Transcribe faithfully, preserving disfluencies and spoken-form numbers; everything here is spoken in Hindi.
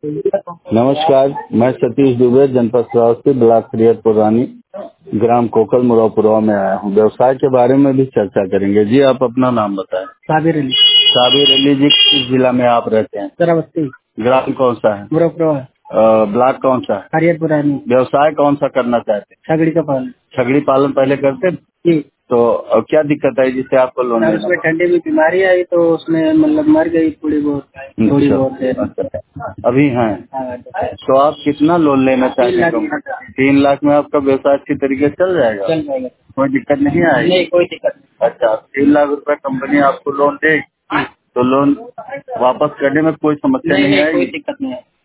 नमस्कार, मैं सतीश दुबे, जनपद श्रावस्ती, ब्लॉक फरियतपुर रानी, ग्राम कोकल मुरापुरवा में आया हूँ। व्यवसाय के बारे में भी चर्चा करेंगे। जी, आप अपना नाम बताएं। साबिर अली। साबिर अली जी, किस जिला में आप रहते हैं? श्रावस्ती। ग्राम कौन सा है? मुरापुरवा। अ, ब्लॉक कौन सा है? फरियतपुर रानी। व्यवसाय कौन सा करना चाहते हैं? छगड़ी का पालन। छगड़ी पालन पहले करते थे? जी। तो अ, क्या दिक्कत आई जिससे आपको लोन लेना? उसमें ठंडे में बीमारी आई तो उसमें मतलब मर गई थोड़ी बहुत थोड़ी अच्छा, बहुत। अच्छा, अभी हैं। हाँ, तो आप कितना लोन लेना चाहते हैं? तीन लाख। तीन लाख में आपका व्यवसाय अच्छी तरीके से चल जाएगा? चल जाएगा। कोई दिक्कत नहीं आएगी? नहीं, कोई दिक्कत नहीं। अच्छा, तीन लाख रुपए कंपनी आपको लोन देगी तो लोन वापस करने में कोई समस्या नहीं, नहीं नहीं, कोई आएगी? दिक्कत नहीं है।